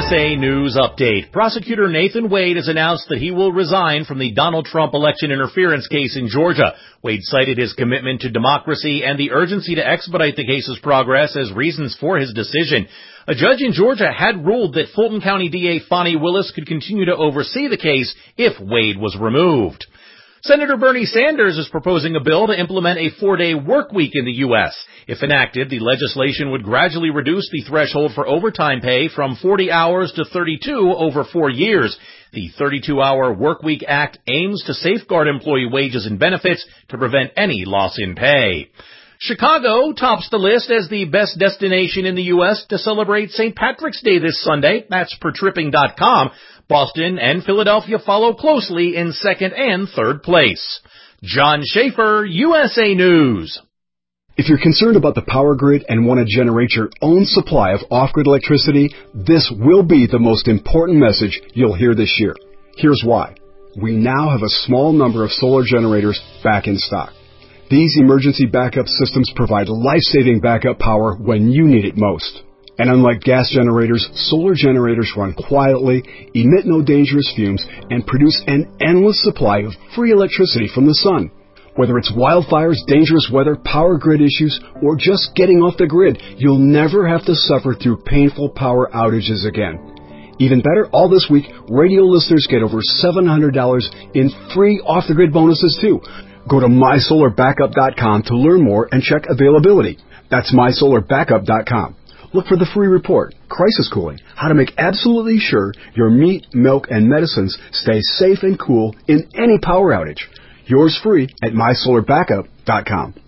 USA News Update. Prosecutor Nathan Wade has announced that he will resign from the Donald Trump election interference case in Georgia. Wade cited his commitment to democracy and the urgency to expedite the case's progress as reasons for his decision. A judge in Georgia had ruled that Fulton County DA Fani Willis could continue to oversee the case if Wade was removed. Senator Bernie Sanders is proposing a bill to implement a 4-day work week in the U.S. If enacted, the legislation would gradually reduce the threshold for overtime pay from 40 hours to 32 over 4 years. The 32-Hour Workweek Act aims to safeguard employee wages and benefits to prevent any loss in pay. Chicago tops the list as the best destination in the U.S. to celebrate St. Patrick's Day this Sunday. That's per Tripping.com. Boston and Philadelphia follow closely in second and third place. John Schaefer, USA News. If you're concerned about the power grid and want to generate your own supply of off-grid electricity, this will be the most important message you'll hear this year. Here's why. We now have a small number of solar generators back in stock. These emergency backup systems provide life-saving backup power when you need it most. And unlike gas generators, solar generators run quietly, emit no dangerous fumes, and produce an endless supply of free electricity from the sun. Whether it's wildfires, dangerous weather, power grid issues, or just getting off the grid, you'll never have to suffer through painful power outages again. Even better, all this week, radio listeners get over $700 in free off-the-grid bonuses too. Go to mysolarbackup.com to learn more and check availability. That's mysolarbackup.com. Look for the free report, Crisis Cooling, how to make absolutely sure your meat, milk, and medicines stay safe and cool in any power outage. Yours free at mysolarbackup.com.